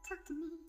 Talk to me.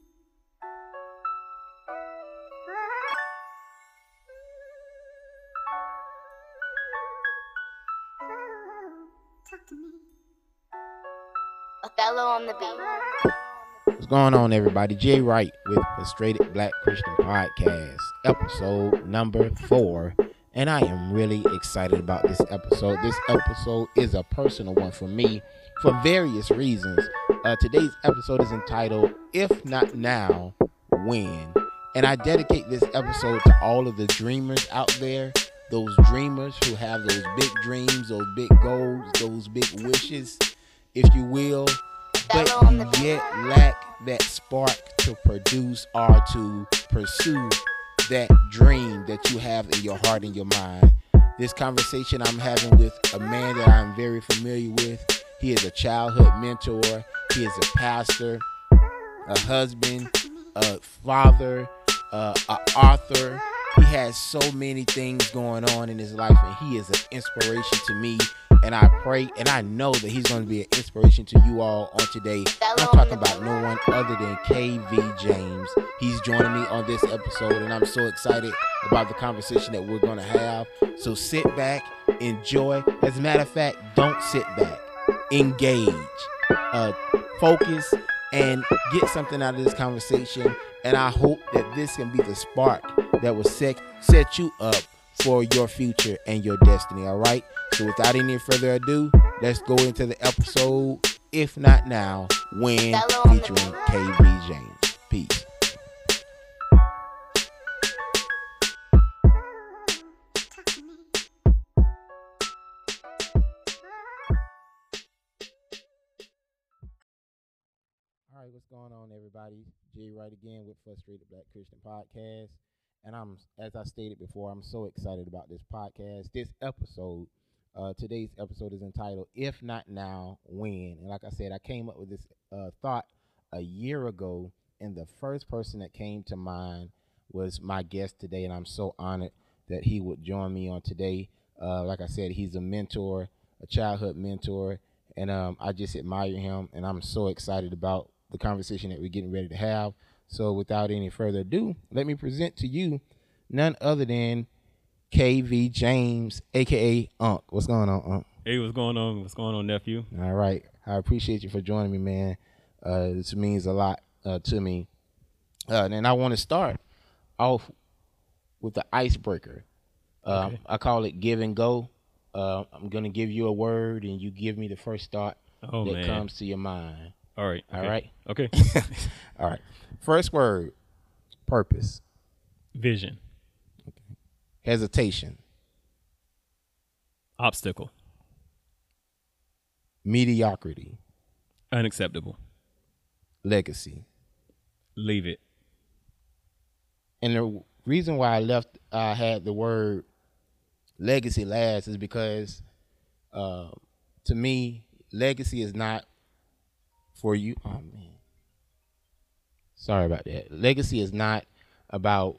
Talk to me. Othello on the beat. What's going on, everybody? Jay Wright with Frustrated Black Christian Podcast, episode number 4. And I am really excited about this episode. This episode is a personal one for me for various reasons. Today's episode is entitled, If Not Now, When? And I dedicate this episode to all of the dreamers out there, those dreamers who have those big dreams, those big goals, those big wishes, if you will, but yet lack that spark to produce or to pursue that dream that you have in your heart and your mind. This conversation I'm having with a man that I'm very familiar with. He is a childhood mentor. He is a pastor, a husband, a father, an author. He has so many things going on in his life, and he is an inspiration to me. And I pray and I know that he's going to be an inspiration to you all on today. I'm talking about no one other than KV James. He's joining me on this episode, and I'm so excited about the conversation that we're going to have. So sit back, enjoy. As a matter of fact, don't sit back. Engage. Focus and get something out of this conversation. And I hope that this can be the spark that will set you up for your future and your destiny, all right? So without any further ado, let's go into the episode, If Not Now, When, featuring KV James. Peace. Talk to me. All right, what's going on, everybody? Jay Wright again with Frustrated Black Christian Podcast. And as I stated before, I'm so excited about this podcast. This episode, today's episode is entitled, If Not Now, When? And like I said, I came up with this thought a year ago, and the first person that came to mind was my guest today, and I'm so honored that he would join me on today. Like I said, he's a mentor, a childhood mentor, and I just admire him, and I'm so excited about the conversation that we're getting ready to have. So without any further ado, let me present to you none other than KV James, a.k.a. Unc. What's going on, Unc? Hey, what's going on? What's going on, nephew? All right. I appreciate you for joining me, man. This means a lot to me. And I want to start off with the icebreaker. Okay. I call it give and go. I'm going to give you a word, and you give me the first thought that comes to your mind. All right. All okay. right? Okay. All right. First word, purpose. Vision. Hesitation. Obstacle. Mediocrity. Unacceptable. Legacy. Leave it. And the reason why I had the word legacy last is because to me, legacy is not for you. Oh man. Sorry about that. Legacy is not about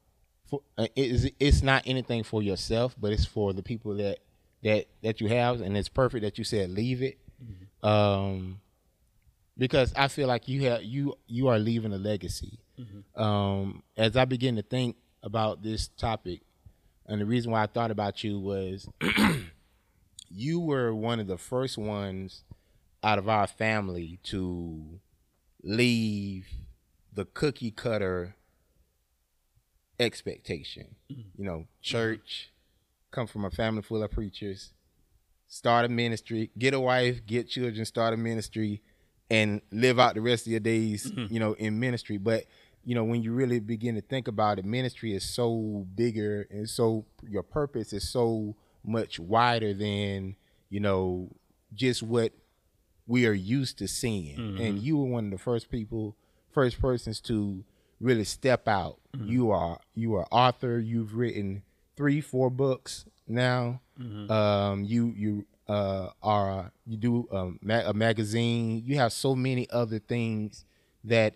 it's not anything for yourself, but it's for the people that you have, and it's perfect that you said leave it. Mm-hmm. Because I feel like you are leaving a legacy. Mm-hmm. As I begin to think about this topic, and the reason why I thought about you was you were one of the first ones out of our family to leave the cookie cutter expectation. Mm-hmm. You know, church, come from a family full of preachers, start a ministry, get a wife, get children, start a ministry, and live out the rest of your days, you know, in ministry. But, you know, when you really begin to think about it, ministry is so bigger, and so your purpose is so much wider than, you know, just what we are used to seeing. Mm-hmm. And you were one of the first persons to really step out. Mm-hmm. You are author. You've written 3-4 books now. Mm-hmm. You do a magazine. You have so many other things that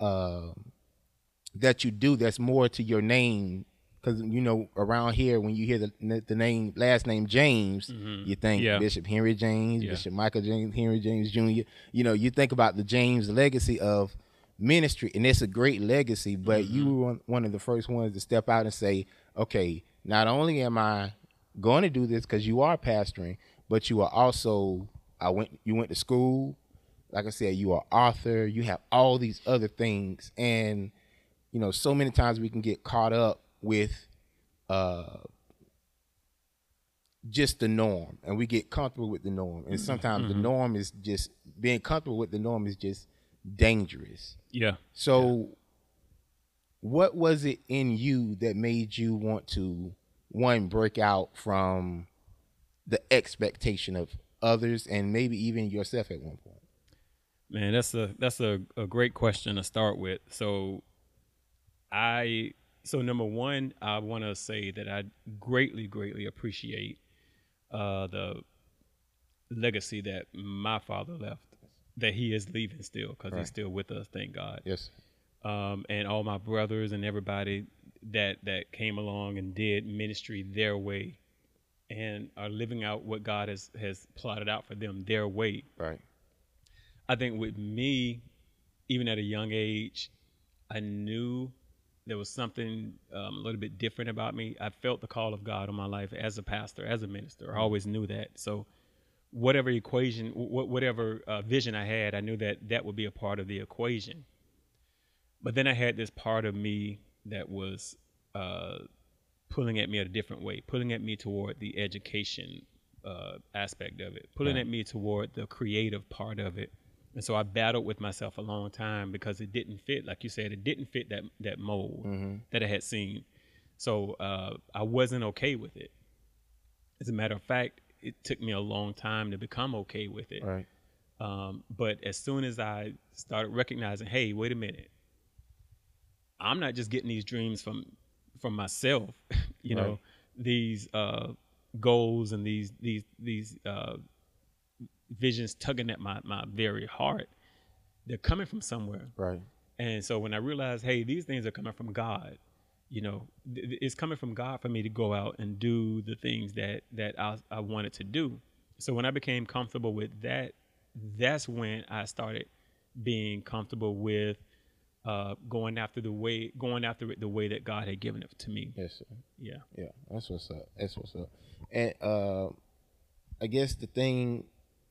you do that's more to your name. Because, you know, around here, when you hear the last name James, mm-hmm. you think Bishop Henry James, Bishop Michael James, Henry James Jr. You know, you think about the James legacy of ministry, and it's a great legacy. But you were one of the first ones to step out and say, okay, not only am I going to do this because you are pastoring, but you are also you went to school. Like I said, you are author. You have all these other things, and so many times we can get caught up with just the norm, and we get comfortable with the norm, and sometimes the norm is just being comfortable with the norm is just dangerous. Yeah. So what was it in you that made you want to break out from the expectation of others and maybe even yourself at one point? Man, that's a great question to start with. So number one, I want to say that I greatly appreciate the legacy that my father left, that he is leaving still, because he's still with us, thank God. Yes. And all my brothers and everybody that came along and did ministry their way and are living out what God has plotted out for them their way. Right. I think with me, even at a young age, I knew there was something a little bit different about me. I felt the call of God on my life as a pastor, as a minister. I always knew that. So whatever equation, whatever vision I had, I knew that would be a part of the equation. But then I had this part of me that was pulling at me a different way, pulling at me toward the education aspect of it, pulling at me toward the creative part of it. And so I battled with myself a long time because it didn't fit, like you said, it didn't fit that mold that I had seen. So I wasn't okay with it. As a matter of fact, it took me a long time to become okay with it. Right. But as soon as I started recognizing, hey, wait a minute, I'm not just getting these dreams from myself, you know, these goals and these visions tugging at my very heart. They're coming from somewhere. Right. And so when I realized, hey, these things are coming from God, it's coming from God for me to go out and do the things that I wanted to do. So when I became comfortable with that, that's when I started being comfortable with going after it the way that God had given it to me. Yes, sir. Yeah. Yeah. That's what's up. And I guess the thing,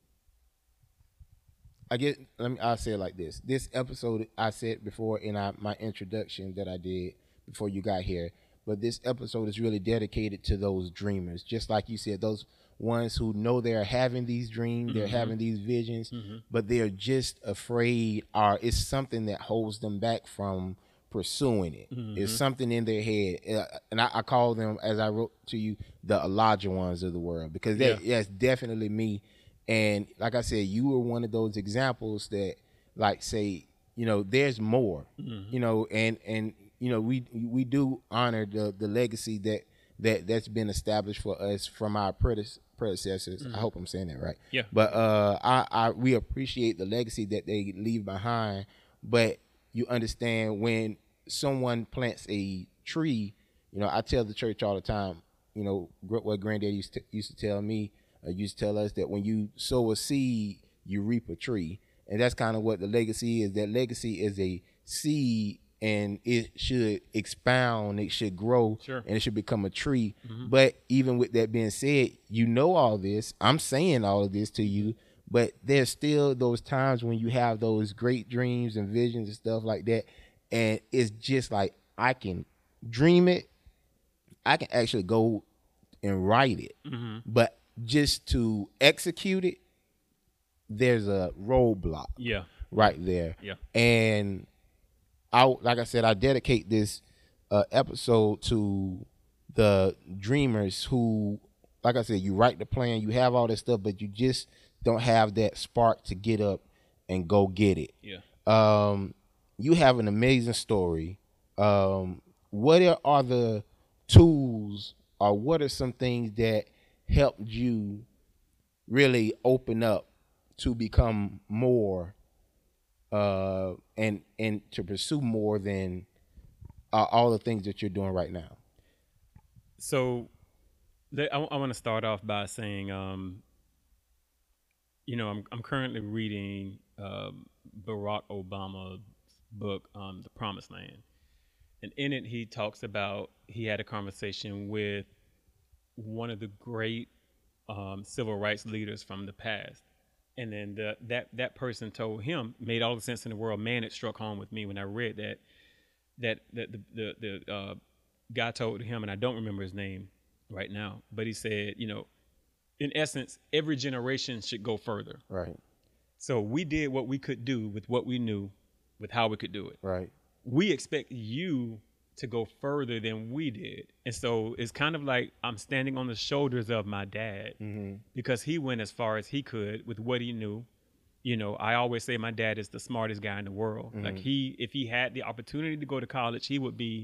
I'll say it like this. This episode, I said before in my introduction that I did before you got here, but this episode is really dedicated to those dreamers. Just like you said, those ones who know they're having these dreams, they're having these visions, but they're just afraid, or it's something that holds them back from pursuing it. It's something in their head. And I call them, as I wrote to you, the Elijah ones of the world, because that's definitely me. And like I said, you were one of those examples that, like, say, there's more, and we do honor the legacy that's been established for us from our predecessors. I hope I'm saying that right. Yeah. But we appreciate the legacy that they leave behind. But you understand, when someone plants a tree, I tell the church all the time, what Granddad used to tell me, used to tell us, that when you sow a seed, you reap a tree. And that's kind of what the legacy is. That legacy is a seed, and it should expound, it should grow, and it should become a tree. But even with that being said, all this, I'm saying all of this to you, but there's still those times when you have those great dreams and visions and stuff like that, and it's just like, I can dream it, I can actually go and write it, but just to execute it, there's a roadblock right there. Yeah. And like I said, I dedicate this episode to the dreamers who, like I said, you write the plan, you have all that stuff, but you just don't have that spark to get up and go get it. Yeah. You have an amazing story. What are the tools, or what are some things that helped you really open up to become more and to pursue more than all the things that you're doing right now? So I want to start off by saying, I'm currently reading Barack Obama's book, The Promised Land. And in it, he talks about, he had a conversation with one of the great civil rights leaders from the past. And then that person told him, made all the sense in the world. Man, it struck home with me when I read that the guy told him, and I don't remember his name right now, but he said, in essence, every generation should go further. Right. So we did what we could do with what we knew, with how we could do it. Right. We expect you to go further than we did. And so it's kind of like I'm standing on the shoulders of my dad, because he went as far as he could with what he knew. I always say my dad is the smartest guy in the world. Like if he had the opportunity to go to college, he would be,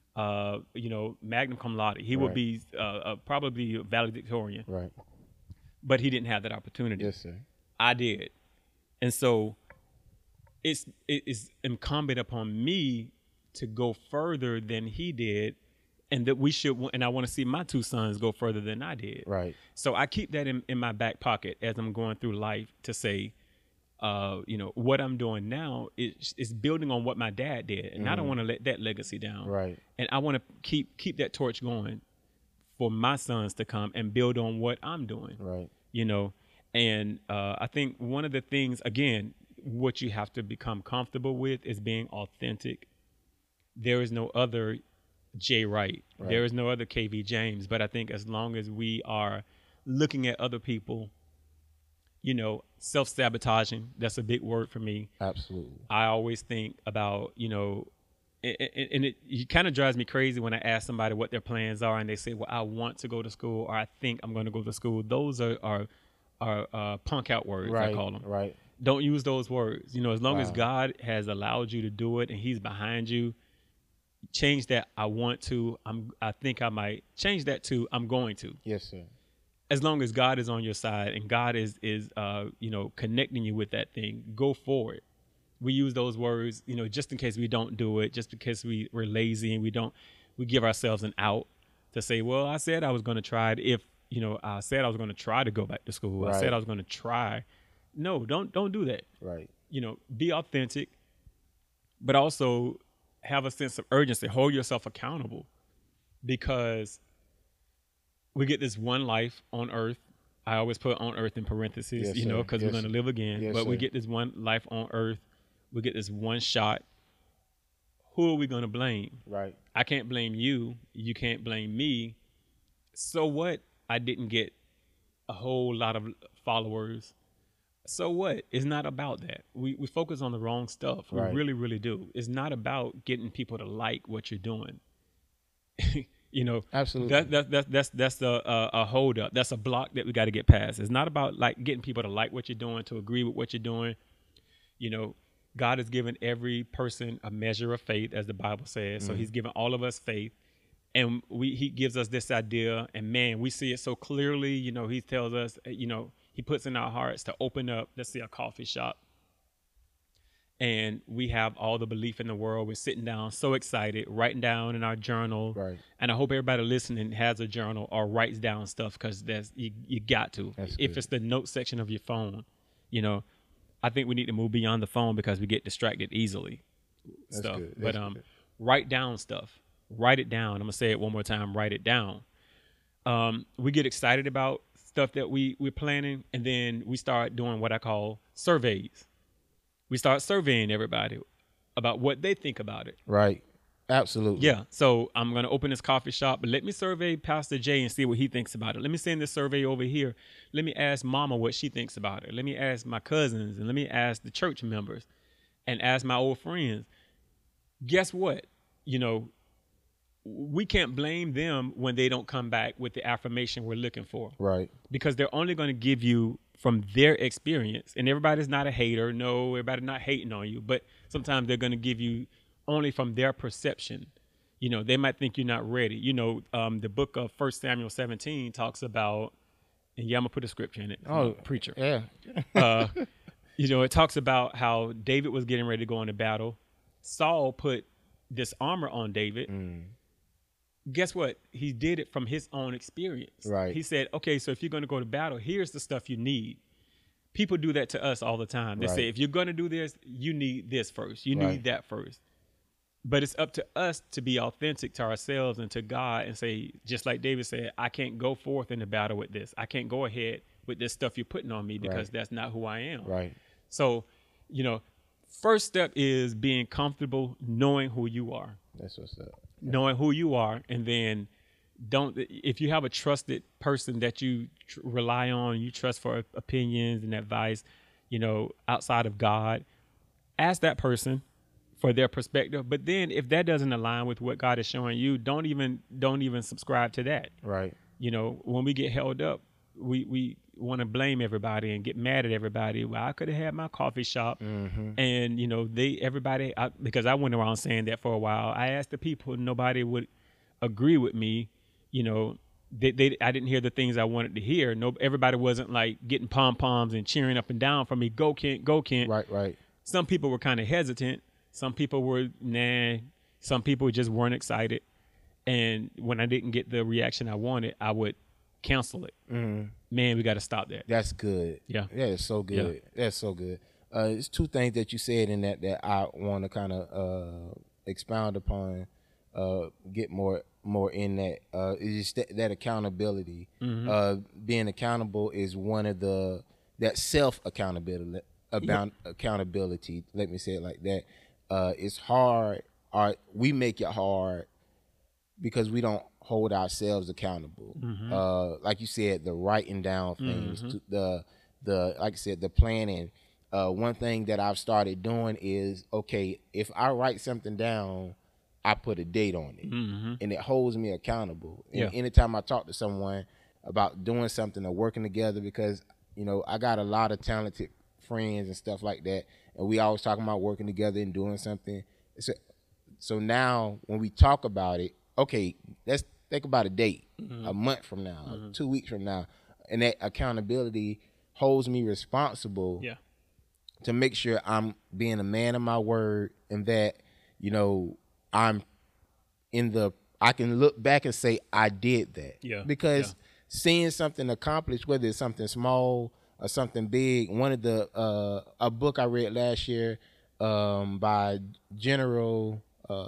magna cum laude. He would be probably a valedictorian. Right. But he didn't have that opportunity. Yes, sir. I did. And so it's incumbent upon me to go further than he did, and that and I want to see my two sons go further than I did. Right. So I keep that in my back pocket as I'm going through life to say, what I'm doing now is building on what my dad did, and I don't want to let that legacy down. Right. And I want to keep that torch going for my sons to come and build on what I'm doing. Right. And I think one of the things, again, what you have to become comfortable with is being authentic. There is no other Jay Wright. Right. There is no other KV James. But I think as long as we are looking at other people, self-sabotaging, that's a big word for me. Absolutely. I always think about, and it kind of drives me crazy when I ask somebody what their plans are and they say, well, I want to go to school, or I think I'm going to go to school. Those are punk out words, Right. I call them. Right. Don't use those words. As long as Wow. God has allowed you to do it and he's behind you, change that. I want to. I think I might change that to I'm going to. Yes, sir. As long as God is on your side and God is connecting you with that thing, go for it. We use those words, just in case we don't do it, just because we're lazy and we give ourselves an out to say, well, I said I was going to try it. If, I said I was going to try to go back to school. Right. I said I was going to try. No, don't do that. Right. Be authentic, but also have a sense of urgency. Hold yourself accountable, because we get this one life on earth. I always put on earth in parentheses, Yes, sir. because we're going to live again. Yes, but we sir. get this one life on earth. We get this one shot. Who are we going to blame? Right. I can't blame you. You can't blame me. So what? I didn't get a whole lot of followers. So what? It's not about that. We focus on the wrong stuff. We Right. really, really do. It's not about getting people to like what you're doing. Absolutely. That's a hold up. That's a block that we got to get past. It's not about like getting people to like what you're doing, to agree with what you're doing. God has given every person a measure of faith, as the Bible says. So he's given all of us faith. And he gives us this idea, and man, we see it so clearly. He tells us, he puts in our hearts to open up, let's say, a coffee shop. And we have all the belief in the world. We're sitting down so excited, writing down in our journal. Right. And I hope everybody listening has a journal or writes down stuff, because you got to. That's if good. it's the note section of your phone, I think we need to move beyond the phone because we get distracted easily. That's stuff. good. But That's good. write down stuff. Write it down. I'm gonna say it one more time. Write it down. We get excited about stuff that we're planning, and then we start doing what I call surveys. We start surveying everybody about what they think about it. Right. Absolutely. Yeah. So I'm going to open this coffee shop, but let me survey Pastor Jay and see what he thinks about it. Let me send this survey over here. Let me ask Mama what she thinks about it. Let me ask my cousins, and let me ask the church members, and ask my old friends. Guess what? We can't blame them when they don't come back with the affirmation we're looking for. Right. Because they're only going to give you from their experience. And everybody's not a hater. No, everybody's not hating on you. But sometimes they're going to give you only from their perception. They might think you're not ready. The book of 1 Samuel 17 talks about, and I'm going to put a scripture in it. Oh, preacher. Yeah. It talks about how David was getting ready to go into battle. Saul put this armor on David. Guess what? He did it from his own experience. Right. He said, okay, so if you're going to go to battle, here's the stuff you need. people do that to us all the time. They say, Right. if you're going to do this, you need this first. You Right. need that first. But it's up to us to be authentic to ourselves and to God and say, just like David said, I can't go forth in the battle with this. I can't go ahead with this stuff you're putting on me because Right. that's not who I am. Right. So, first step is being comfortable knowing who you are. That's what's up. Knowing who you are, and then if you have a trusted person that you rely on, you trust for opinions and advice, outside of God, ask that person for their perspective. But then if that doesn't align with what God is showing you, don't even subscribe to that. Right. When we get held up, we want to blame everybody and get mad at everybody. Well, I could have had my coffee shop, and everybody, because I went around saying that for a while. I asked the people, nobody would agree with me. I didn't hear the things I wanted to hear. No, everybody wasn't like getting pom poms and cheering up and down for me. Go Kent, go Kent. Right. Right. Some people were kind of hesitant. Some people were nah. Some people just weren't excited. And when I didn't get the reaction I wanted, I would cancel it. Man, we got to stop that. That's good. Yeah. That is so good. That's so good. It's two things that you said in that I want to kind of expound upon, get more in that. It's just that accountability. Being accountable is one of that self accountability. Accountability. Let me say it like that. It's hard. We make it hard because we don't hold ourselves accountable. Like you said, the writing down things, the like I said, the planning. One thing that I've started doing is, okay, if I write something down, I put a date on it, and it holds me accountable. And anytime I talk to someone about doing something or working together, because I got a lot of talented friends and stuff like that, and we always talking about working together and doing something. So now when we talk about it, okay, let's think about a date, a month from now, 2 weeks from now, and that accountability holds me responsible to make sure I'm being a man of my word, and that I can look back and say I did that. Because seeing something accomplished, whether it's something small or something big, one of the a book I read last year by General.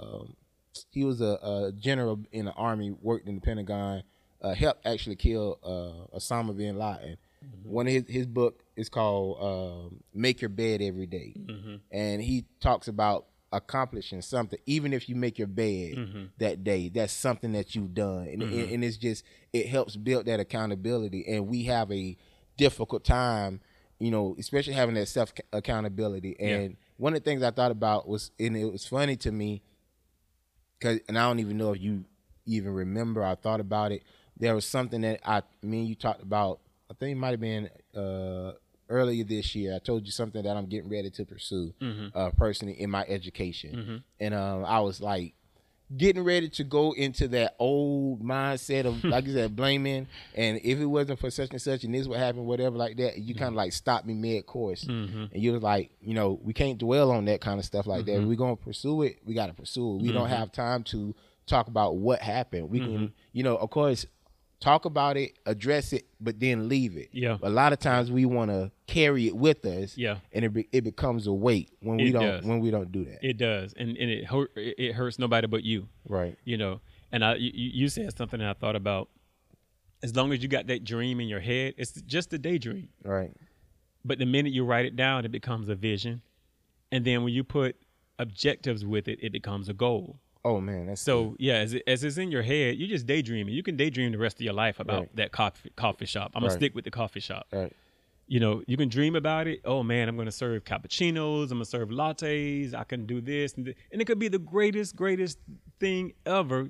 He was a general in the army, worked in the Pentagon, helped actually kill Osama bin Laden. One of his book is called Make Your Bed Every Day. And he talks about accomplishing something. Even if you make your bed that day, that's something that you've done. And it's just, it helps build that accountability. And we have a difficult time, especially having that self accountability. And one of the things I thought about was, and it was funny to me, and I don't even know if you even remember, I thought about it. There was something that me and you talked about, I think it might have been earlier this year. I told you something that I'm getting ready to pursue personally in my education. And I was like getting ready to go into that old mindset of, like you said, blaming. And if it wasn't for such and such and this would happen, whatever like that, you kind of like stopped me mid-course. And you was like, we can't dwell on that kind of stuff like that. If we're going to pursue it, we got to pursue it. We don't have time to talk about what happened. We can, of course, talk about it, address it, but then leave it. But a lot of times we want to carry it with us. And it becomes a weight when we don't do that. It does, and it hurts nobody but you. Right. And you said something that I thought about. As long as you got that dream in your head, it's just a daydream. Right. But the minute you write it down, it becomes a vision, and then when you put objectives with it, it becomes a goal. Oh man, that's so good. yeah. As it's in your head, you just daydreaming. You can daydream the rest of your life about that coffee shop. I'm gonna stick with the coffee shop. Right. You can dream about it. Oh man, I'm gonna serve cappuccinos. I'm gonna serve lattes. I can do this, and it could be the greatest thing ever.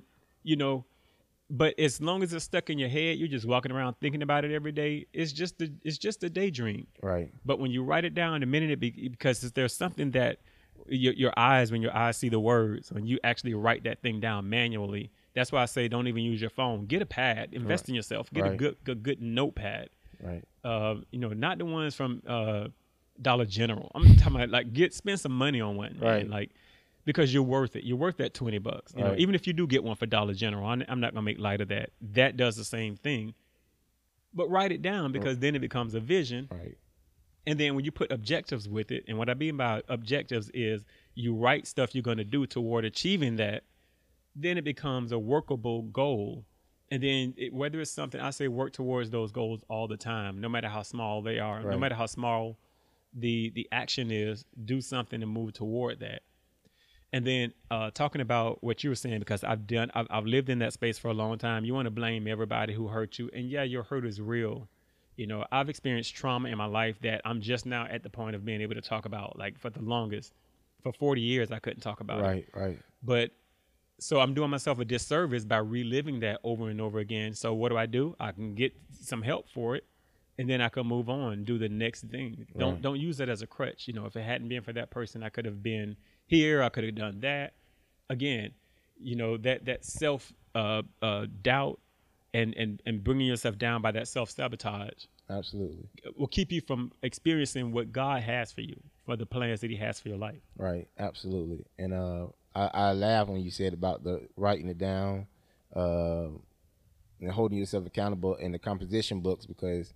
But as long as it's stuck in your head, you're just walking around thinking about it every day. It's just a daydream. Right. But when you write it down, the minute because there's something that when your eyes see the words, when you actually write that thing down manually, that's why I say don't even use your phone. Get a pad, invest in yourself, get a good notepad. Right. Not the ones from Dollar General. I'm talking about spend some money on one, right? Man, because you're worth it. You're worth that $20. Even if you do get one for Dollar General, I'm not gonna make light of that. That does the same thing. But write it down, because then it becomes a vision. Right. And then when you put objectives with it, and what I mean by objectives is you write stuff you're going to do toward achieving that, then it becomes a workable goal. And then whether it's something, I say work towards those goals all the time, no matter how small they are, no Right. matter how small the action is, do something and move toward that. And then talking about what you were saying, because I've lived in that space for a long time. You want to blame everybody who hurt you. And yeah, your hurt is real. You know, I've experienced trauma in my life that I'm just now at the point of being able to talk about. Like for the longest, for 40 years, I couldn't talk about it. Right. But so I'm doing myself a disservice by reliving that over and over again. So what do? I can get some help for it, and then I can move on, do the next thing. Don't use it as a crutch. You know, if it hadn't been for that person, I could have been here. I could have done that. Again, you know, that self doubt and bringing yourself down by that self-sabotage Absolutely. will keep you from experiencing what God has for you, for the plans that he has for your life. Right. Absolutely. And I laugh when you said about the writing it down and holding yourself accountable in the composition books, because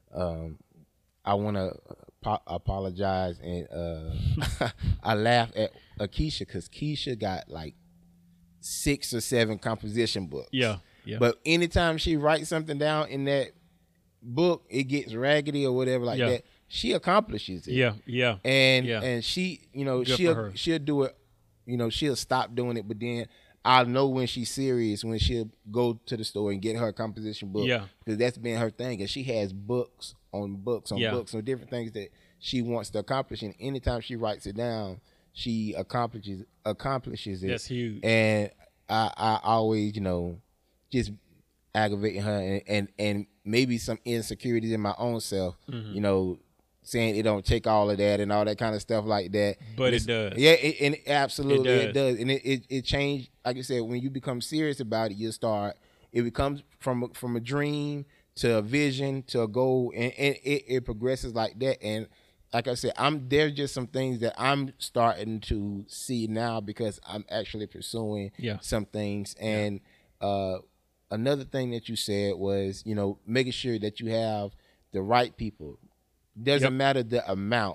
I want to apologize, and I laugh at Akeisha because Keisha got like 6 or 7 composition books. Yeah. But anytime she writes something down in that book, it gets raggedy or whatever like that. She accomplishes it. Yeah. And she, you know, Good for her. she'll do it. You know, she'll stop doing it, but then I know when she's serious, when she'll go to the store and get her composition book. Yeah. Because that's been her thing. And she has books on books on books on different things that she wants to accomplish. And anytime she writes it down, she accomplishes it. That's huge. And I always, you know, just aggravating her and maybe some insecurities in my own self, you know, saying it don't take all of that and all that kind of stuff like that. But it does. Yeah, and absolutely it does. does. And it changed, like I said, when you become serious about it, it becomes from a dream to a vision to a goal, and it progresses like that. And like I said, there's just some things that I'm starting to see now because I'm actually pursuing some things. And another thing that you said was, you know, making sure that you have the right people. Doesn't matter the amount.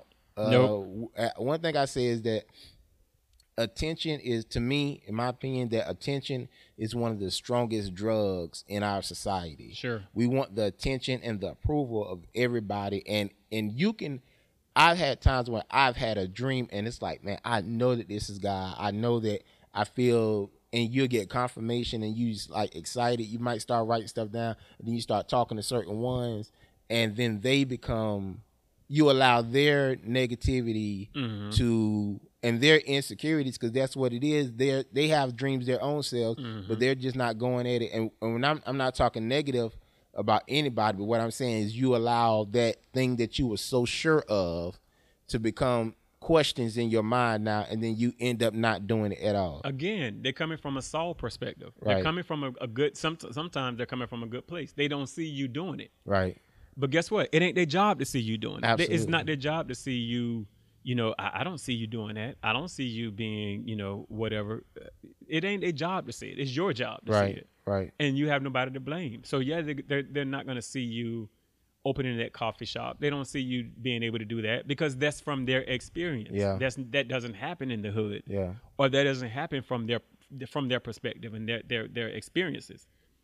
One thing I say is that attention is, to me, in my opinion, that attention is one of the strongest drugs in our society. Sure. We want the attention and the approval of everybody. And you can, I've had times when I've had a dream and it's like, man, I know that this is God. I know that I feel, and you'll get confirmation and you just like excited. You might start writing stuff down and then you start talking to certain ones and then they become, you allow their negativity to, and their insecurities, because that's what it is. They have dreams their own selves, but they're just not going at it. And when I'm not talking negative about anybody, but what I'm saying is you allow that thing that you were so sure of to become questions in your mind now, and then you end up not doing it at all. Again, they're coming from a Saul perspective. Right. They're coming from a good, sometimes they're coming from a good place. They don't see you doing it. Right. But guess what? It ain't their job to see you doing it. Absolutely. It's not their job to see you, you know, I don't see you doing that. I don't see you being, you know, whatever. It ain't their job to see it. It's your job to see it. Right. And you have nobody to blame. So yeah, they're not going to see you opening that coffee shop. They don't see you being able to do that because that's from their experience. Yeah. That doesn't happen in the hood. Yeah. Or that doesn't happen from their perspective and their experiences.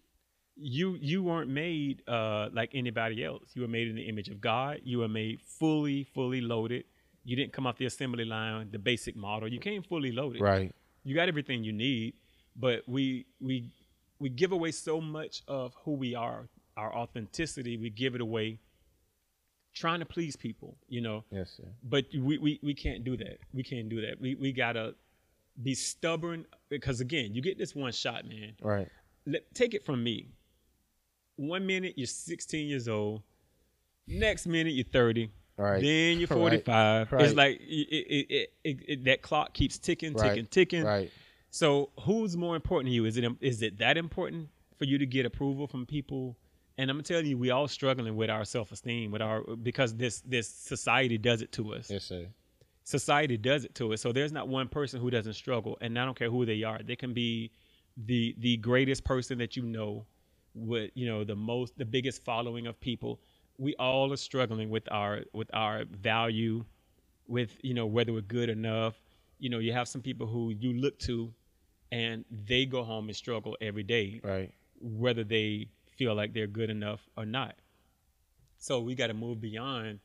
You weren't made like anybody else. You were made in the image of God. You were made fully loaded. You didn't come off the assembly line, the basic model. You came fully loaded. Right. You got everything you need, but we give away so much of who we are, our authenticity. We give it away trying to please people, you know. Yes, sir. But we can't do that. We can't do that. We gotta be stubborn because again, you get this one shot, man. Right. Take it from me. 1 minute you're 16 years old, next minute you're 30, Right. then you're 45. Right. It's like that clock keeps ticking. Right. So who's more important to you? Is it that important for you to get approval from people? And I'm telling you, we all struggling with our self-esteem, because this society does it to us. Yes, sir. Society does it to us. So there's not one person who doesn't struggle, and I don't care who they are. They can be the greatest person that you know, with the biggest following of people. we all are struggling with our value, with whether we're good enough. You have some people who you look to, and they go home and struggle every day, Right. whether they feel like they're good enough or not. So we got to move beyond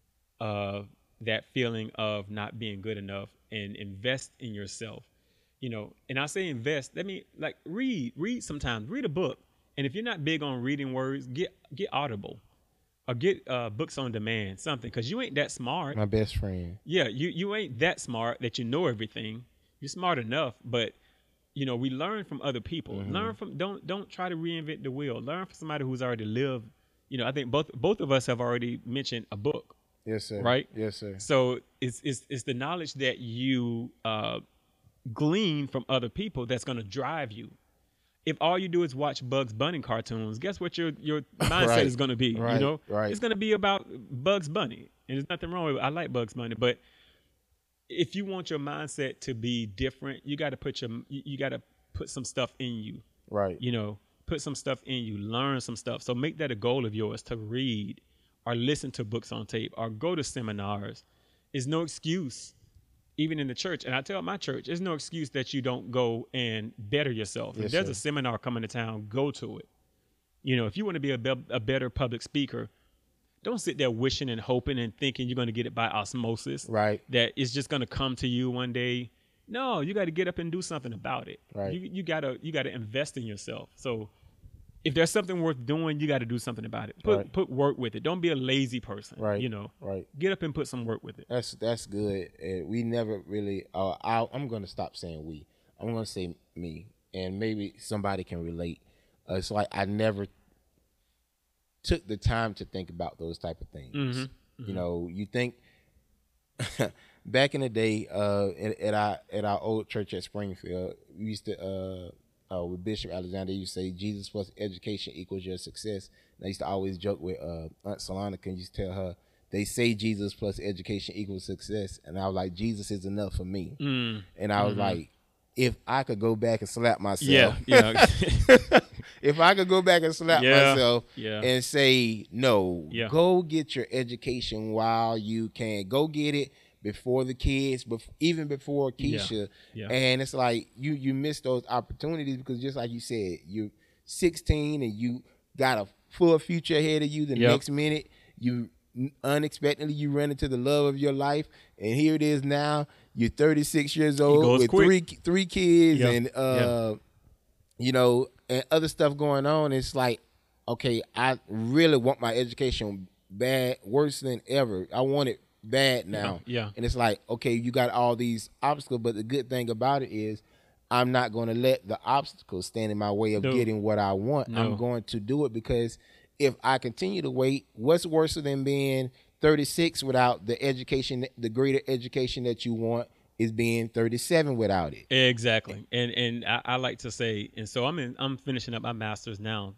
that feeling of not being good enough and invest in yourself. And I say invest, that means like read sometimes, read a book. And if you're not big on reading words, get Audible or get books on demand, something, because you ain't that smart. My best friend. Yeah, you ain't that smart that you know everything. You're smart enough, but we learn from other people. Learn from don't try to reinvent the wheel. Learn from somebody who's already lived. I think both of us have already mentioned a book. Yes, sir. Right? Yes, sir. So it's the knowledge that you glean from other people that's going to drive you. If all you do is watch Bugs Bunny cartoons, guess what your mindset Right. is going to be? Right. Right. It's going to be about Bugs Bunny, and there's nothing wrong with it. I like Bugs Bunny, but if you want your mindset to be different, you got to put some stuff in you. Right. Put some stuff in you, learn some stuff. So make that a goal of yours, to read or listen to books on tape or go to seminars. It's no excuse, even in the church. And I tell my church, there's no excuse that you don't go and better yourself. Yes, if there's sir. a seminar coming to town, go to it. If you want to be a better public speaker, don't sit there wishing and hoping and thinking you're going to get it by osmosis. Right. That it's just going to come to you one day. No, you got to get up and do something about it. Right. You got to invest in yourself. So if there's something worth doing, you got to do something about it. Put work with it. Don't be a lazy person. Right. Right. Get up and put some work with it. That's good. We never really. I'm going to stop saying we. I'm going to say me, and maybe somebody can relate. It's like I never took the time to think about those type of things. You think back in the day, at our old church at Springfield, we used to with Bishop Alexander, you say Jesus plus education equals your success. And I used to always joke with Aunt Salonica and used to tell her, they say Jesus plus education equals success, and I was like, Jesus is enough for me. And I was like, if I could go back and slap myself, if I could go back and slap myself and say, no, go get your education while you can. Go get it before the kids, even before Keisha. And it's like you miss those opportunities because just like you said, you're 16 and you got a full future ahead of you. The next minute, you unexpectedly you run into the love of your life, and here it is now. You're 36 years old with three kids and and other stuff going on. It's like, okay, I really want my education bad, worse than ever. I want it bad now. And it's like, okay, you got all these obstacles, but the good thing about it is I'm not going to let the obstacles stand in my way of getting what I want. I'm going to do it because if I continue to wait, what's worse than being 36 without the education, the greater education that you want, is being 37 without it. Exactly. And I like to say, and so I'm finishing up my master's now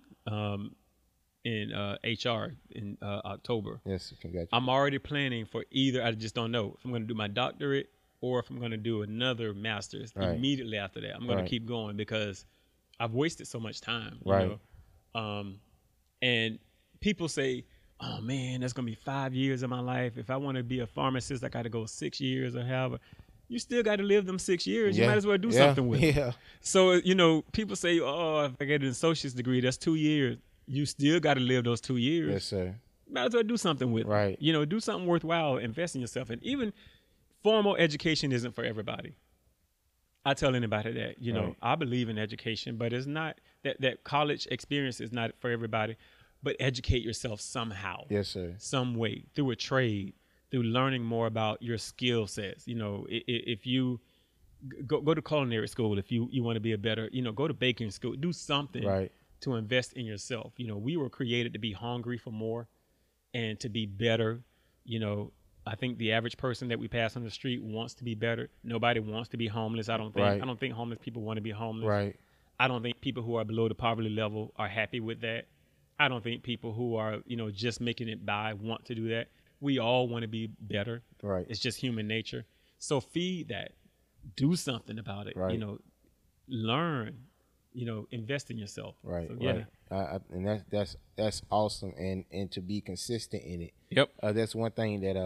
in HR in October. Yes, congratulations. I'm already planning for either, I just don't know if I'm going to do my doctorate or if I'm going to do another master's immediately after that. I'm going to keep going because I've wasted so much time. You know? And people say, oh man, that's going to be 5 years of my life. If I want to be a pharmacist, I got to go 6 years or however. You still got to live them 6 years. You might as well do something with it. So, people say, oh, if I get an associate's degree, that's 2 years. You still got to live those 2 years. Yes, sir. Might as well do something with it. Do something worthwhile, invest in yourself. And even formal education isn't for everybody. I tell anybody that, I believe in education, but it's not that college experience is not for everybody, but educate yourself somehow. Yes, sir. Some way, through a trade, through learning more about your skill sets. If you go to culinary school, if you want to be a better, go to baking school, do something to invest in yourself. We were created to be hungry for more and to be better. I think the average person that we pass on the street wants to be better. Nobody wants to be homeless. I don't think homeless people want to be homeless. I don't think people who are below the poverty level are happy with that. I don't think people who are, just making it by want to do that. We all want to be better. It's just human nature. So feed that. Do something about it. Learn. Invest in yourself. So, And that's awesome, and to be consistent in it. Yep. That's one thing that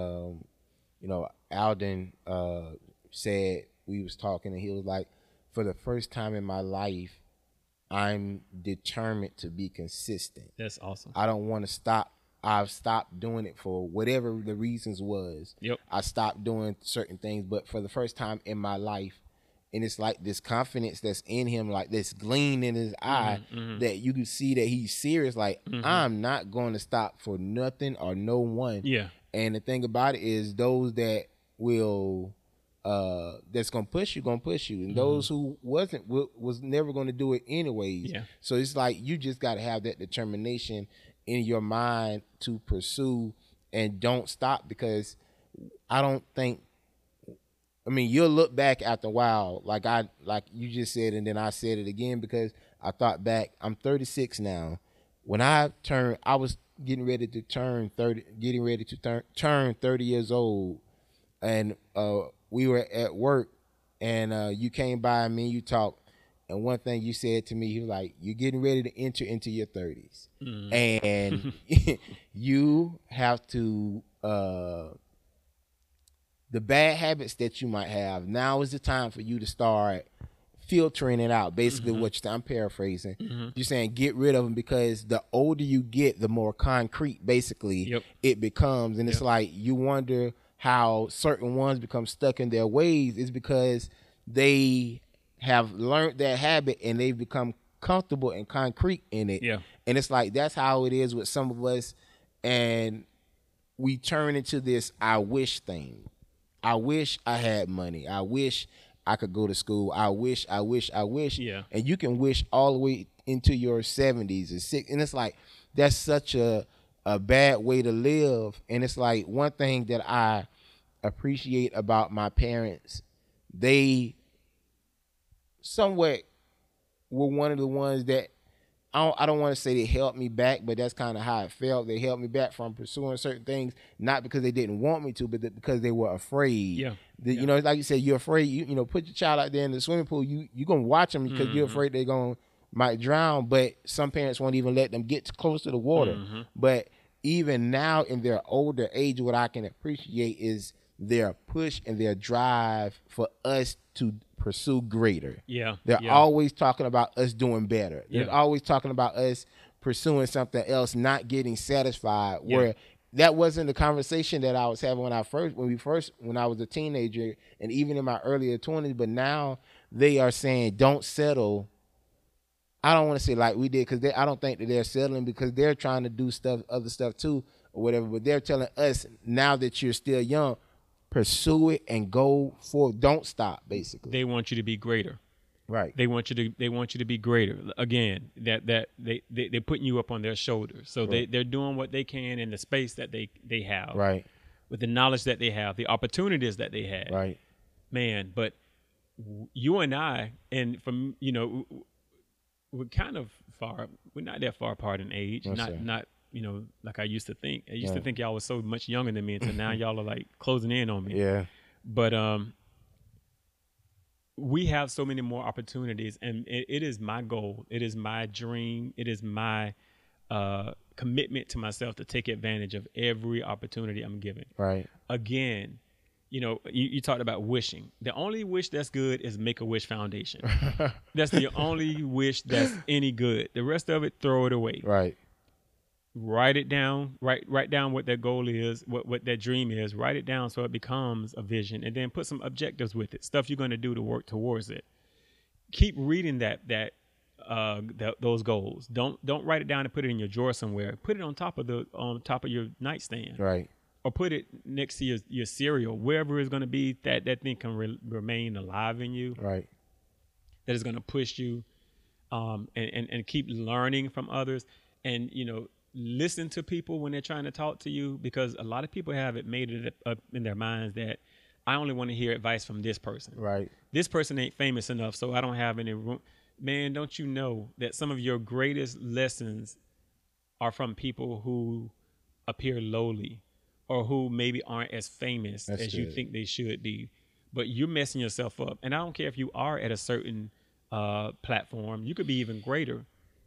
Alden said. We was talking, and he was like, for the first time in my life, I'm determined to be consistent. That's awesome. I don't want to stop. I've stopped doing it for whatever the reasons was. Yep. I stopped doing certain things, but for the first time in my life, and it's like this confidence that's in him, like this gleam in his eye, that you can see that he's serious. Like, I'm not going to stop for nothing or no one. Yeah. And the thing about it is, those that will that's gonna push you, and those who was never gonna do it anyways. Yeah. So it's like you just gotta have that determination in your mind to pursue and don't stop, because I don't think, I mean, you'll look back after a while, like you just said, and then I said it again because I thought back. I'm 36 now. When I was getting ready to turn 30, turn 30 years old, and we were at work, and you came by me, you talked, and one thing you said to me, you were like, you're getting ready to enter into your 30s, and you have to the bad habits that you might have, now is the time for you to start filtering it out. Basically, I'm paraphrasing. You're saying get rid of them, because the older you get, the more concrete, basically, it becomes. And it's like, you wonder how certain ones become stuck in their ways. It's because they have learned that habit and they've become comfortable and concrete in it. Yeah. And it's like, that's how it is with some of us. And we turn into this I wish thing. I wish I had money. I wish I could go to school. I wish. Yeah. And you can wish all the way into your 70s and 60s. And it's like, that's such a bad way to live. And it's like, one thing that I appreciate about my parents, they somewhat were one of the ones that, I don't want to say they helped me back, but that's kind of how it felt. They helped me back from pursuing certain things, not because they didn't want me to, but because they were afraid. Yeah. You know, like you said, you're afraid. You put your child out there in the swimming pool. You're gonna watch them because you're afraid they're might drown. But some parents won't even let them get close to the water. But even now, in their older age, what I can appreciate is their push and their drive for us to pursue greater. Yeah. They're always talking about us doing better. They're always talking about us pursuing something else, not getting satisfied. Where that wasn't the conversation that I was having when I was a teenager, and even in my earlier 20s. But now they are saying, don't settle. I don't want to say like we did, because I don't think that they're settling, because they're trying to do other stuff too, or whatever. But they're telling us, now that you're still young, pursue it and go for. Don't stop. Basically, they want you to be greater. Right. They want you to be greater. Again, that they're putting you up on their shoulders. So they're doing what they can in the space that they have. Right. With the knowledge that they have, the opportunities that they had. Right. Man, but you and I, and from we're kind of far. We're not that far apart in age. Yes, not like I used to think. I used to think y'all was so much younger than me, until now y'all are like closing in on me. Yeah. But we have so many more opportunities, and it is my goal. It is my dream. It is my commitment to myself to take advantage of every opportunity I'm given. Right. Again, you talked about wishing. The only wish that's good is Make-A-Wish Foundation. That's the only wish that's any good. The rest of it, throw it away. Right. Write it down. Write down what that goal is, what that dream is. Write it down so it becomes a vision, and then put some objectives with it. Stuff you're going to do to work towards it. Keep reading those goals. Don't write it down and put it in your drawer somewhere. Put it on top of your nightstand. Right. Or put it next to your cereal, wherever it's going to be, that thing can remain alive in you. Right. That is going to push you, and keep learning from others, and listen to people when they're trying to talk to you, because a lot of people have it made it up in their minds that I only want to hear advice from this person. Right. This person ain't famous enough, so I don't have any room. Man, don't you know that some of your greatest lessons are from people who appear lowly, or who maybe aren't as famous as you think they should be, but you're messing yourself up. And I don't care if you are at a certain platform. You could be even greater,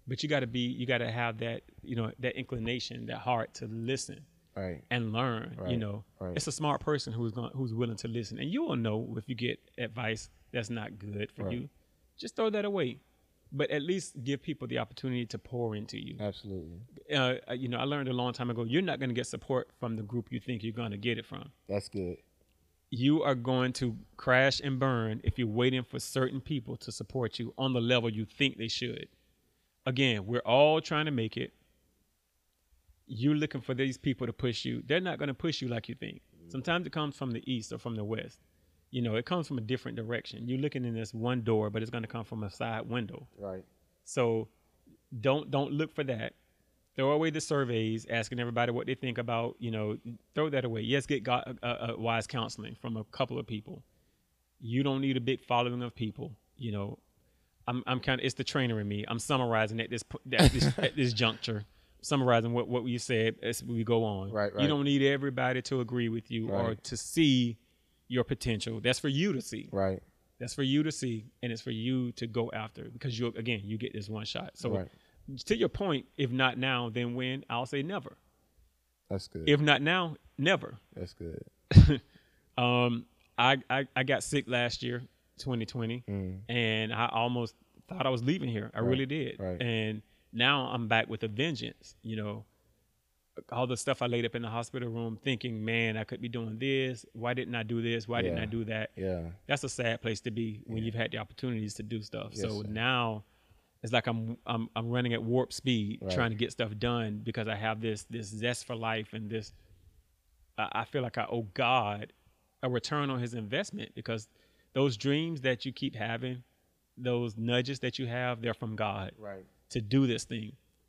but you got to have that, that inclination, that heart to listen Right. and learn. Right. Right. It's a smart person who's willing to listen, and you will know if you get advice that's not good for Right. you. Just throw that away, but at least give people the opportunity to pour into you. Absolutely. I learned a long time ago, you're not going to get support from the group you think you're going to get it from. That's good. You are going to crash and burn if you're waiting for certain people to support you on the level you think they should. Again, we're all trying to make it. You're looking for these people to push you. They're not going to push you like you think. Sometimes it comes from the east or from the west. It comes from a different direction. You're looking in this one door, but it's going to come from a side window. Right. So don't look for that. Throw away the surveys, asking everybody what they think about, throw that away. Yes, get wise counseling from a couple of people. You don't need a big following of people. I'm kind of, it's the trainer in me. I'm summarizing at this juncture, summarizing what you said as we go on. Right. You don't need everybody to agree with you or to see your potential. That's for you to see. Right. That's for you to see, and it's for you to go after, because you get this one shot. So to your point, if not now, then when? I'll say never. That's good. If not now, never. That's good. I got sick last year, 2020, and I almost thought I was leaving here. I really did. Right. And now I'm back with a vengeance. All the stuff I laid up in the hospital room thinking, man, I could be doing this. Why didn't I do this? Why didn't I do that? Yeah. That's a sad place to be when you've had the opportunities to do stuff. Yes, so sir. now it's like I'm running at warp speed, trying to get stuff done because I have this zest for life, and this I feel like I owe God a return on his investment, because those dreams that you keep having, those nudges that you have, they're from God to do this thing.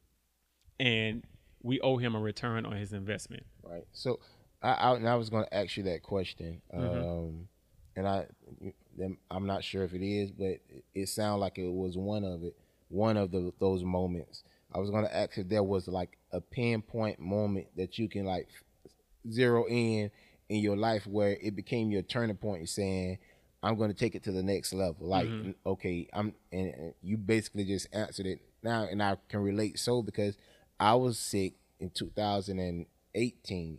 And we owe him a return on his investment. Right. So I was going to ask you that question. And I'm not sure if it is, but it sounded like it was one of those moments. I was going to ask if there was like a pinpoint moment that you can like zero in your life where it became your turning point. You're saying, I'm going to take it to the next level. Like, okay, and you basically just answered it now, and I can relate. So because I was sick in 2019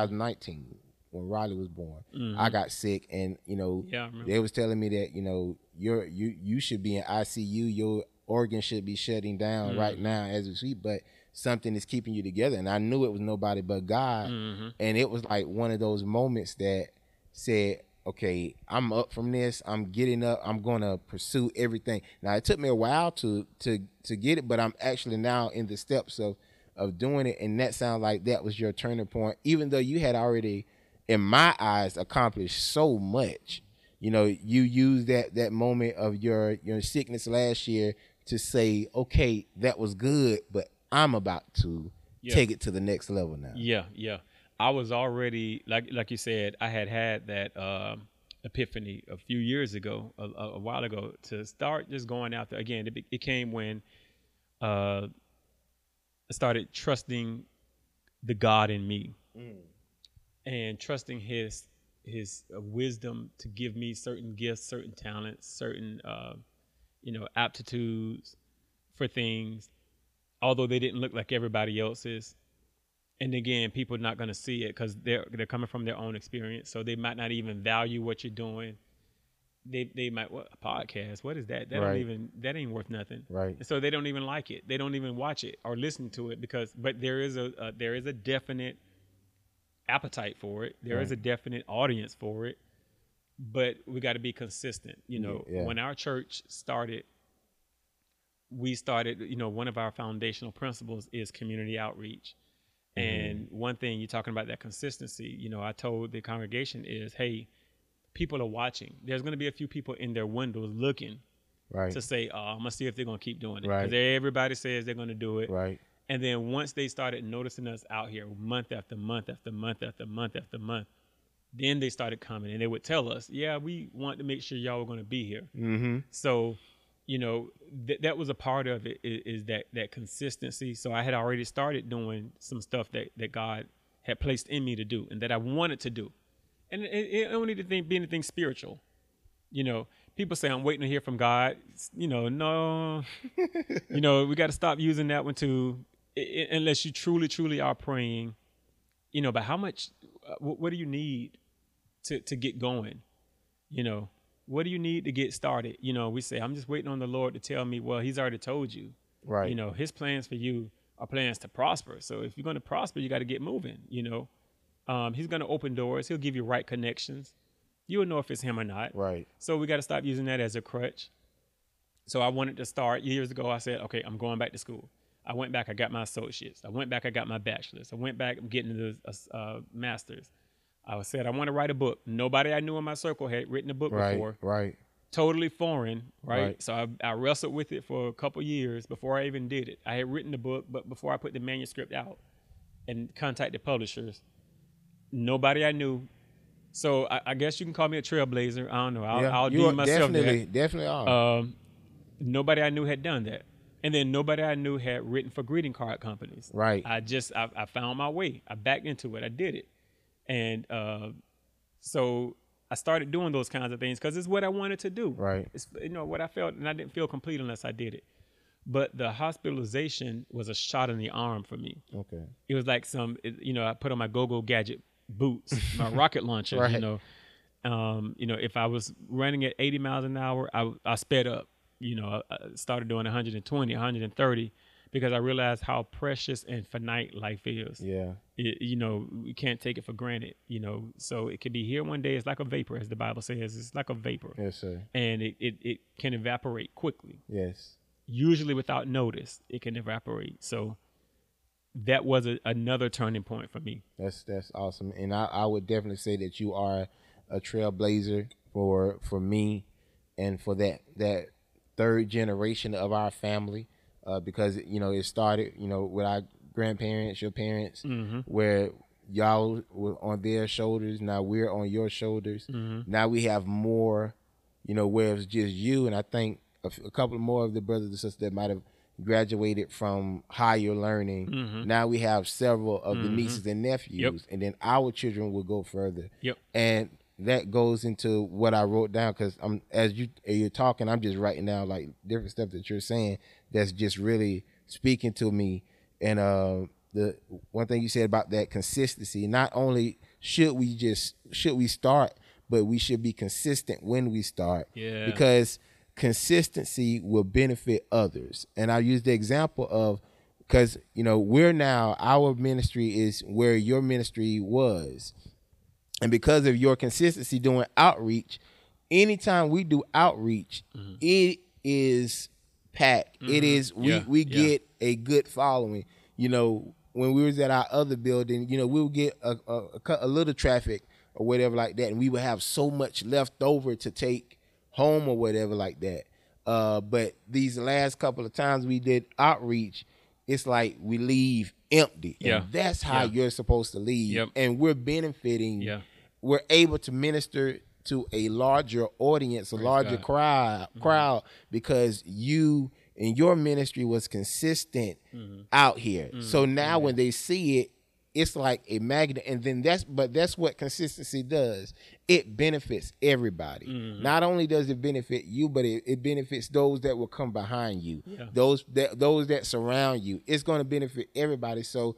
when Riley was born. I got sick, and they was telling me that you should be in ICU. Your organs should be shutting down right now as we speak, but something is keeping you together. And I knew it was nobody but God. And it was like one of those moments that said, okay, I'm up from this. I'm getting up. I'm going to pursue everything. Now, it took me a while to get it, but I'm actually now in the steps of doing it. And that sounds like that was your turning point, even though you had already, in my eyes, accomplished so much. You used that moment of your sickness last year to say, okay, that was good, but I'm about to take it to the next level now. Yeah. I was already, like you said, I had that epiphany a few years ago, a while ago, to start just going out there. Again, it came when I started trusting the God in me and trusting his wisdom to give me certain gifts, certain talents, certain aptitudes for things, although they didn't look like everybody else's. And again, people are not going to see it because they're coming from their own experience, so they might not even value what you're doing. They might, what, a podcast? What is that? That ain't worth nothing. Right. And so they don't even like it. They don't even watch it or listen to it but there is a definite appetite for it. There is a definite audience for it, but we got to be consistent. When our church started, we started. One of our foundational principles is community outreach. And one thing you're talking about, that consistency, I told the congregation is, hey, people are watching. There's going to be a few people in their windows looking to say, oh, I'm going to see if they're going to keep doing it. Because everybody says they're going to do it. Right. And then once they started noticing us out here month after month after month after month after month, then they started coming and they would tell us, yeah, we want to make sure y'all were going to be here. So, that was a part of it, is that consistency. So I had already started doing some stuff that God had placed in me to do and that I wanted to do. And it don't need to be anything spiritual. You know, people say I'm waiting to hear from God. No. We got to stop using that one too, unless you truly, truly are praying. But how much? What do you need to get going? What do you need to get started? We say I'm just waiting on the Lord to tell me. Well, He's already told you. Right. His plans for you are plans to prosper. So if you're going to prosper, you got to get moving. He's going to open doors. He'll give you right connections. You'll know if it's Him or not. Right. So we got to stop using that as a crutch. So I wanted to start years ago. I said, okay, I'm going back to school. I went back. I got my associates. I went back. I got my bachelor's. I went back. I'm getting the master's. I said, I want to write a book. Nobody I knew in my circle had written a book before. Right. Totally foreign, right? So I wrestled with it for a couple years before I even did it. I had written the book, but before I put the manuscript out and contacted publishers, nobody I knew. So I guess you can call me a trailblazer. I don't know. I'll deem myself definitely are. Nobody I knew had done that. And then nobody I knew had written for greeting card companies. Right. I found my way. I backed into it. I did it. And so I started doing those kinds of things because it's what I wanted to do. Right. It's what I felt, and I didn't feel complete unless I did it. But the hospitalization was a shot in the arm for me. Okay. It was like I put on my go-go gadget boots, my rocket launcher. Right. If I was running at 80 miles an hour, I sped up. I started doing 120, 130 because I realized how precious and finite life is. Yeah. We can't take it for granted, so it could be here one day. It's like a vapor, as the Bible says. It's like a vapor. Yes, sir. And it can evaporate quickly. Yes. Usually without notice, it can evaporate. So that was another turning point for me. That's awesome. And I would definitely say that you are a trailblazer for me and for that third generation of our family, because it started with our grandparents, your parents, where y'all were on their shoulders. Now we're on your shoulders. Now we have more, where it's just you, and I think a couple more of the brothers and sisters that might have graduated from higher learning. Now we have several of the nieces and nephews, and then our children will go further. And that goes into what I wrote down, because as you're talking, I'm just writing down like different stuff that you're saying that's just really speaking to me. And the one thing you said about that consistency, not only should we start, but we should be consistent when we start. Yeah. Because consistency will benefit others. And I use the example of, because our ministry is where your ministry was. And because of your consistency doing outreach, anytime we do outreach, it is packed. It is, we get a good following. When we was at our other building, we would get a little traffic or whatever like that, and we would have so much left over to take home or whatever like that. But these last couple of times we did outreach, it's like we leave empty. Yeah. And that's how you're supposed to leave. Yep. And we're benefiting. Yeah. We're able to minister to a larger audience, a larger crowd, because you and your ministry was consistent out here. So now when they see it, it's like a magnet. And then that's what consistency does. It benefits everybody. Not only does it benefit you, but it benefits those that will come behind you, those that surround you. It's going to benefit everybody. So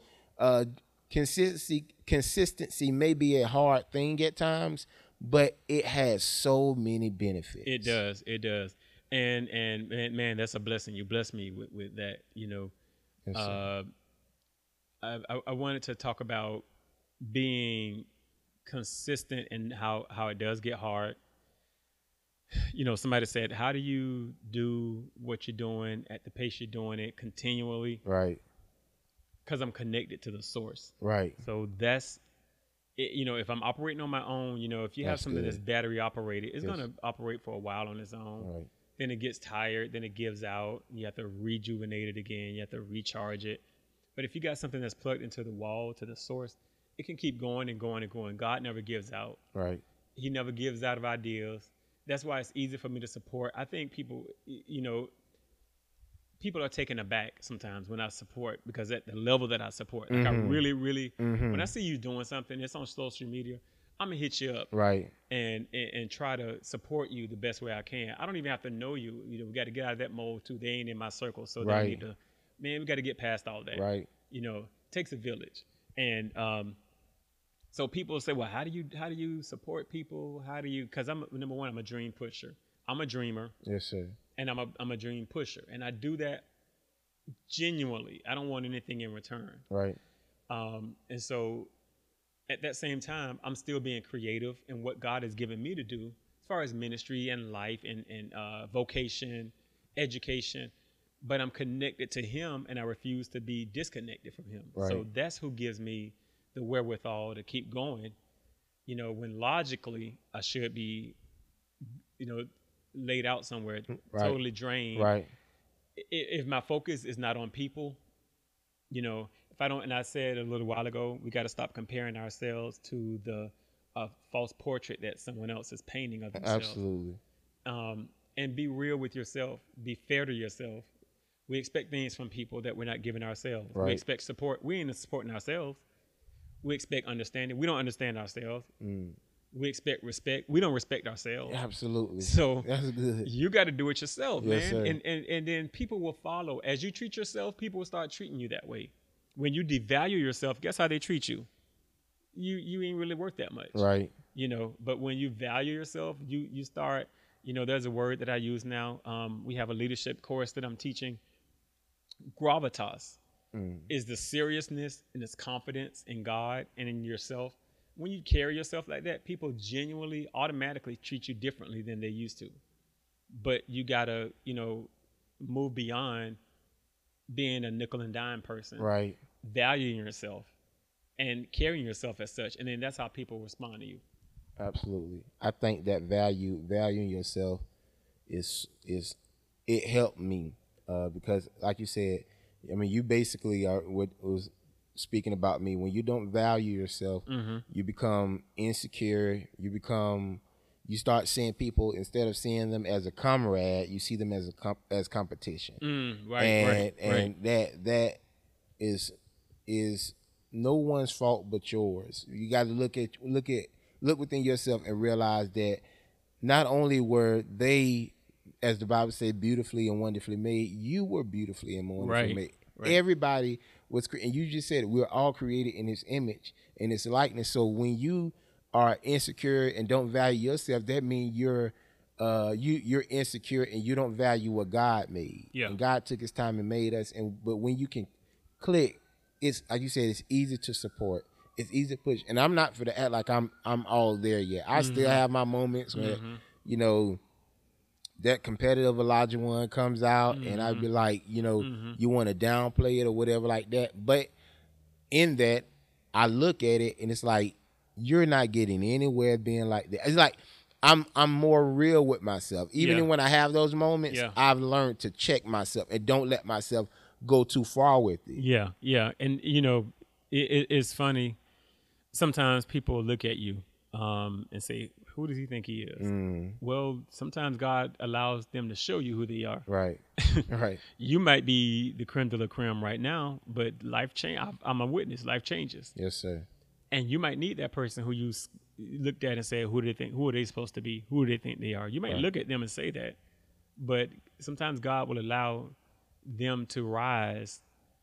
consistency may be a hard thing at times, but it has so many benefits. It does. And man, that's a blessing. You blessed me with that. Yes, I wanted to talk about being consistent and how it does get hard. Somebody said, how do you do what you're doing at the pace you're doing it continually? Right. Because I'm connected to the source. Right. So that's it. If I'm operating on my own, if you have something that's battery operated, it's going to operate for a while on its own. Right. Then it gets tired. Then it gives out. You have to rejuvenate it again. You have to recharge it. But if you got something that's plugged into the wall, to the source, it can keep going and going and going. God never gives out. Right. He never gives out of ideas. That's why it's easy for me to support. I think people, people are taken aback sometimes when I support, because at the level that I support, like I really, really, when I see you doing something, it's on social media, I'm gonna hit you up Right. and try to support you the best way I can. I don't even have to know you. You know, we got to get out of that mode too. They ain't in my circle, so they Right. need to. Man, we got to get past all that. Right. You know, takes a village, and so people say, well, how do you support people? How do you? Because I'm number one, I'm a dream pusher. I'm a dreamer, Yes, sir. and I'm a dream pusher, and I do that genuinely. I don't want anything in return. Right. And so at that same time, I'm still being creative in what God has given me to do as far as ministry and life and vocation, education. But I'm connected to Him, and I refuse to be disconnected from Him. Right. So that's who gives me the wherewithal to keep going. You know, when logically I should be, you know, laid out somewhere, Right. totally drained. Right. If my focus is not on people, you know, if I don't, and I said a little while ago, we got to stop comparing ourselves to the false portrait that someone else is painting of themselves. Absolutely. And be real with yourself. Be fair to yourself. We expect things from people that we're not giving ourselves. Right. We expect support. We ain't supporting ourselves. We expect understanding. We don't understand ourselves. We expect respect. We don't respect ourselves. Absolutely. So That's good. you got to do it yourself, Yes, man. sir. And then people will follow. As you treat yourself, people will start treating you that way. When you devalue yourself, guess how they treat you? You ain't really worth that much. Right. You know, but when you value yourself, you start, you know, there's a word that I use now. We have a leadership course that I'm teaching. Gravitas is the seriousness and its confidence in God and in yourself. When you carry yourself like that, people genuinely, automatically treat you differently than they used to. But you gotta, you know, move beyond being a nickel and dime person. Right. Valuing yourself and carrying yourself as such, and then that's how people respond to you. Absolutely. I think that valuing yourself is it helped me because, like you said, I mean, you basically are what was speaking about me. When you don't value yourself, you become insecure. You start seeing people, instead of seeing them as a comrade, you see them as as competition. And that is no one's fault but yours. You got to look within yourself and realize that not only were they, as the Bible said, beautifully and wonderfully made, you were beautifully and wonderfully made. Right. Everybody was, and you just said it, we're all created in His image and His likeness. So when you are insecure and don't value yourself, that means you're insecure and you don't value what God made. Yeah. And God took His time and made us. But when you can click, it's like you said, it's easy to support. It's easy to push. And I'm not for to act like I'm all there yet. I still have my moments where, you know, that competitive Elijah one comes out and I'd be like, you know, you want to downplay it or whatever like that. But in that, I look at it and it's like, you're not getting anywhere being like that. It's like I'm more real with myself. Even when I have those moments, I've learned to check myself and don't let myself go too far with it. Yeah, yeah. And, you know, it's funny. Sometimes people look at you and say, who does he think he is? Well, sometimes God allows them to show you who they are. Right, right. You might be the creme de la creme right now, but life change. I'm a witness. Life changes. Yes, sir. And you might need that person who you looked at and said, who do they think? Who are they supposed to be? Who do they think they are? You might look at them and say that, but sometimes God will allow them to rise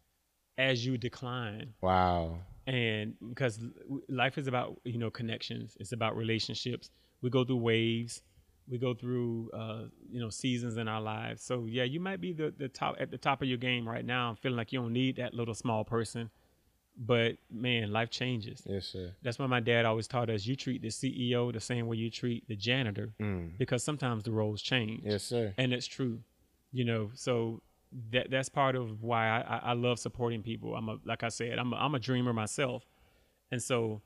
as you decline. Wow. And because life is about, you know, connections. It's about relationships. We go through waves. We go through, you know, seasons in our lives. So yeah, you might be the top at the top of your game right now, feeling like you don't need that little small person. But man, life changes. Yes, sir. That's why my dad always taught us: you treat the CEO the same way you treat the janitor, because sometimes the roles change. Yes, sir. And it's true, you know. So that's part of why I love supporting people. Like I said, I'm a dreamer myself, and so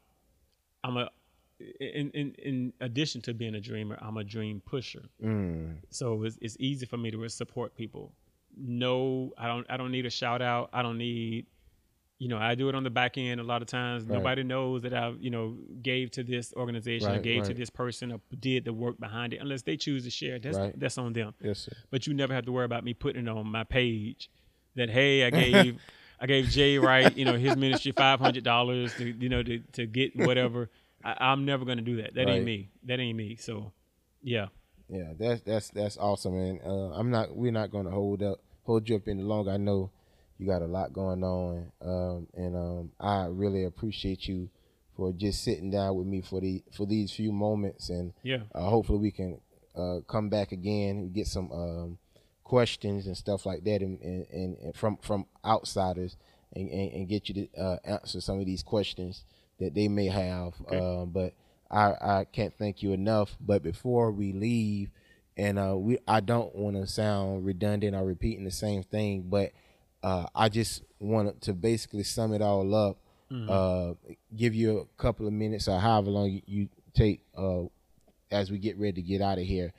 in addition to being a dreamer, I'm a dream pusher. So it's easy for me to support people. No, I don't need a shout out. I don't need. You know, I do it on the back end a lot of times. Right. Nobody knows that I, you know, gave to this organization or gave to this person or did the work behind it unless they choose to share. That's on them. Yes, sir. But you never have to worry about me putting it on my page that, hey, I gave Jay Wright, you know, his ministry $500 to, you know, to get whatever. I'm never gonna do that. That Right. ain't me. That ain't me. So, yeah. Yeah, that's awesome, man. We're not gonna hold you up any longer. I know you got a lot going on, and I really appreciate you for just sitting down with me for these few moments, and Yeah. hopefully we can come back again and get some questions and stuff like that, and from outsiders, and get you to answer some of these questions that they may have. Okay. But I can't thank you enough. But before we leave, and I don't want to sound redundant or repeating the same thing, but I just wanted to basically sum it all up. Give you a couple of minutes or however long you take as we get ready to get out of here.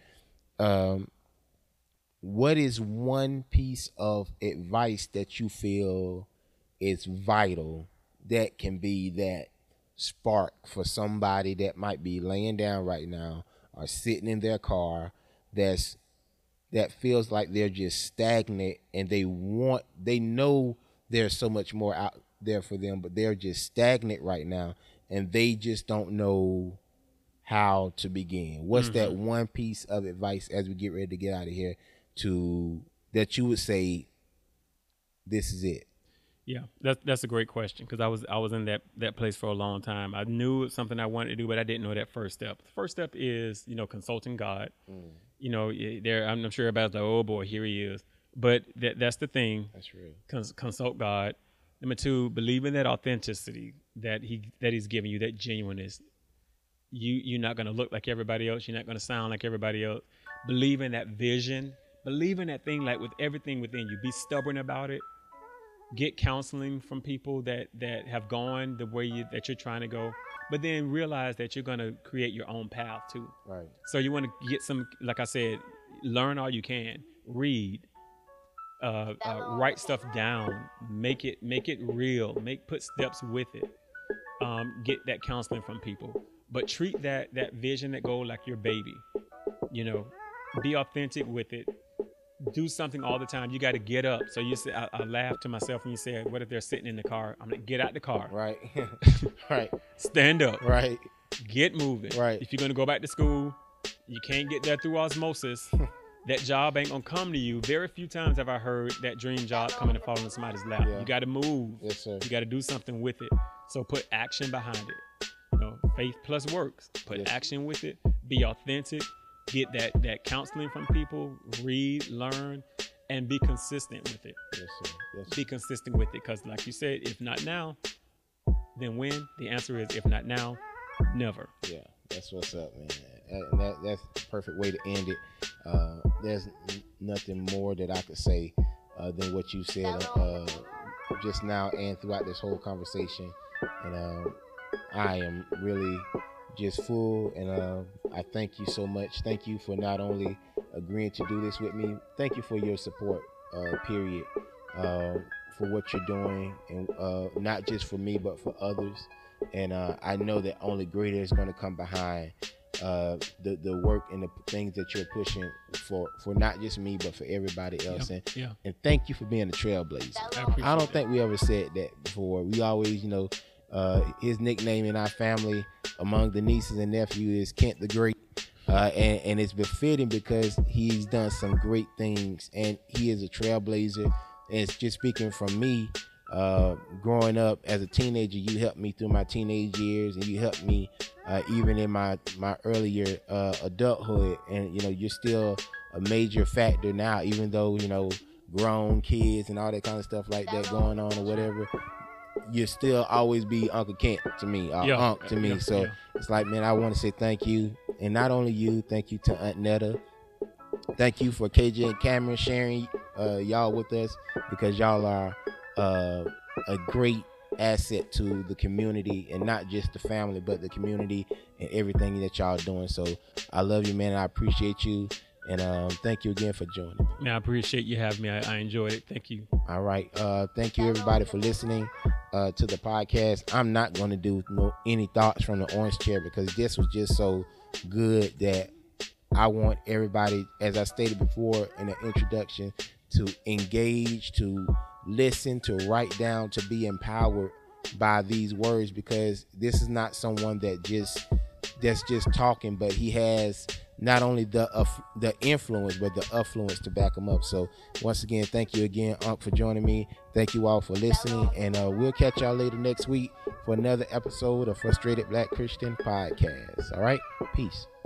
What is one piece of advice that you feel is vital that can be that spark for somebody that might be laying down right now or sitting in their car that feels like they're just stagnant, and they know there's so much more out there for them, but they're just stagnant right now, and they just don't know how to begin? What's that one piece of advice as we get ready to get out of here that you would say, this is it? Yeah, that's a great question, because I was in that place for a long time. I knew it's something I wanted to do, but I didn't know that first step. The first step is, consulting God. I'm sure everybody's like, oh boy, here he is. But that's the thing. That's real. Consult God. Number 2, believe in that authenticity that he's giving you, that genuineness. You're not going to look like everybody else. You're not going to sound like everybody else. Believe in that vision. Believe in that thing, like with everything within you. Be stubborn about it. Get counseling from people that have gone the way that you're trying to go. But then realize that you're going to create your own path too. Right. So you want to get some, like I said, learn all you can. Read. Write stuff down. Make it real. Put steps with it. Get that counseling from people. But treat that vision, that goal, like your baby. Be authentic with it. Do something all the time. You got to get up. So you say, I laugh to myself when you say, what if they're sitting in the car? I'm like, get out the car. Right. Right. Stand up. Right. Get moving. Right. If you're going to go back to school, you can't get there through osmosis. That job ain't going to come to you. Very few times have I heard that dream job coming and falling in somebody's lap. Yeah. You got to move. Yes, sir. You got to do something with it. So put action behind it. Faith plus works. Put action with it. Be authentic. Get that counseling from people. Read, learn, and be consistent with it. Yes, sir. Yes, sir. Be consistent with it, because like you said, if not now, then when? The answer is, if not now, never. Yeah, that's what's up, man. And that's the perfect way to end it. There's nothing more that I could say than what you said just now and throughout this whole conversation. And I am really just full, and I thank you so much. Thank you for not only agreeing to do this with me, thank you for your support, period, for what you're doing, and not just for me but for others. And I know that only greater is going to come behind the work and the things that you're pushing for not just me but for everybody else. Yeah. And thank you for being a trailblazer. I don't think we ever said that before. We always, his nickname in our family among the nieces and nephews is Kent the Great. And it's befitting because he's done some great things, and he is a trailblazer. And it's just speaking from me, growing up as a teenager, you helped me through my teenage years, and you helped me even in my earlier adulthood. And you're still a major factor now, even though grown kids and all that kind of stuff like that going on or whatever. You still always be Uncle Kent to me, Unc to me. So it's like, man, I want to say thank you. And not only you, thank you to Aunt Netta. Thank you for KJ and Cameron sharing y'all with us, because y'all are a great asset to the community, and not just the family, but the community and everything that y'all doing. So I love you, man. I appreciate you. And thank you again for joining me. Man, I appreciate you having me. I enjoyed it. Thank you. All right. Thank you, everybody, for listening to the podcast. I'm not going to do any thoughts from the orange chair, because this was just so good that I want everybody, as I stated before in the introduction, to engage, to listen, to write down, to be empowered by these words, because this is not someone that's just talking, but he has not only the influence but the affluence to back him up. So once again, thank you again, Unc, for joining me. Thank you all for listening, and we'll catch y'all later next week for another episode of Frustrated Black Christian Podcast. All right, peace.